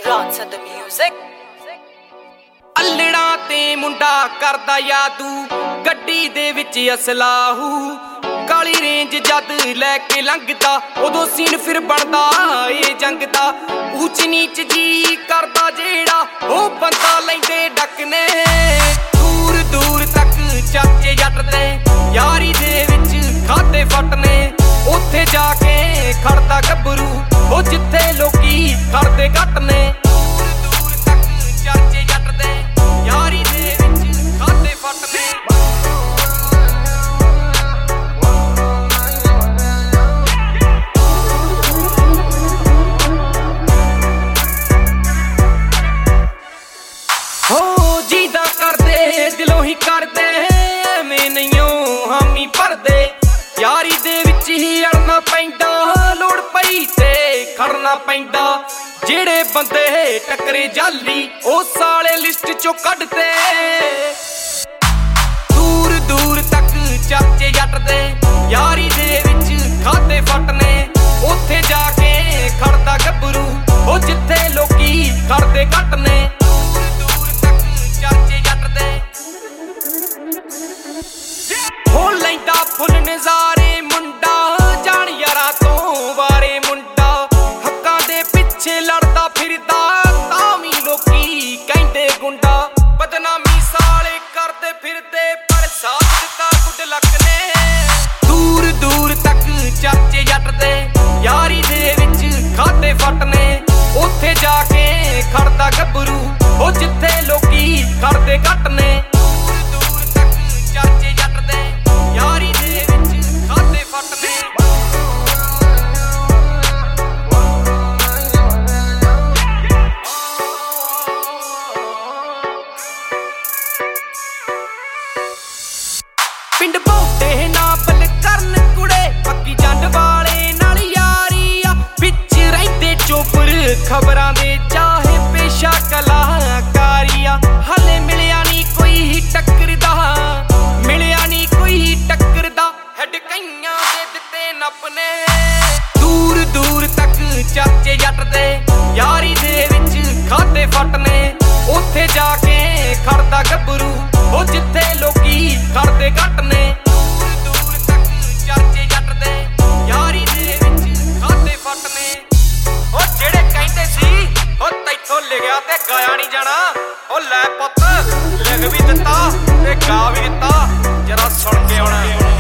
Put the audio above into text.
Bronze the music अल्लड़ा ते मुंडा करदा यादू गड्डी दे विच असलाहू काली रेंज जद लैके लंघदा उदों सीन फिर बनदा ए जंग दा ऊच नीच जी करदा जेड़ा ओ बंदा लैंदे डकने दूर दूर तक चाचे जट दे यारी दे विच खाते फटने उत्थे जाके खड़दा गब्बरू ओ जिथे लोकी खड़दे घट ने दूर तक चाचे जट दे यारी दे विच खाते फटने हो जीदा करदे दिलों ही करदे एवें नहीं हामी भरदे यारी दे विच ही अड़ना पैंदा लोड़ पई ते खड़ना पैंदा जेड़े बंदे टकरे जाली ओ साले लिस्ट चों कढदे दूर दूर तक चाचे जट दे यारी दे विच खाते फटने उत्थे जाके खड़दा गब्बरू ओ जिथे लोकी खड़दे घट ने दूर तक चाचे जट दे हो लैंदा फुल नज़ारे मुंडा जान यारा तो वारे मुंडा हक्कां दे पिछे लड़दा फिरदा तावी लोकी कहंदे गुंडा बदनामी साले करदे फिरदे पर साथ दित्ता गुड लक ने दूर दूर तक चाचे जट दे यारी दे विच खाते फटने उत्थे जाके खड़दा गब्बरू ओ जिथे लोकी खड़दे घट ने दूर तक चाचे जट दे यारी दे विच खाते फटने पिंड बहुते ना बल करन कुड़े पक्की जंड वाले नाल यारी आ विच रहिंदे चोपर खबरां दे चाहे पेशा कलाकारी आ हले मिलिया नी कोई टक्करदा मिलिया नी कोई टक्करदा हैड कईयां दे दित्ते नपने दूर दूर तक चाचे जट दे यारी दे विच खाते फटने उत्थे जाके खड़दा गब्बरू ओ जिथे लोकी खड़दे घट ने दूर तक चाचे जट दे यारी दे विच खाते फटने ओ जेड़े कहंदे सी ओ तैथों लिखिया ते गाया नहीं जाना ओ लै पुत्त लिख भी दित्ता ते गा भी दित्ता जरा सुन के आउणा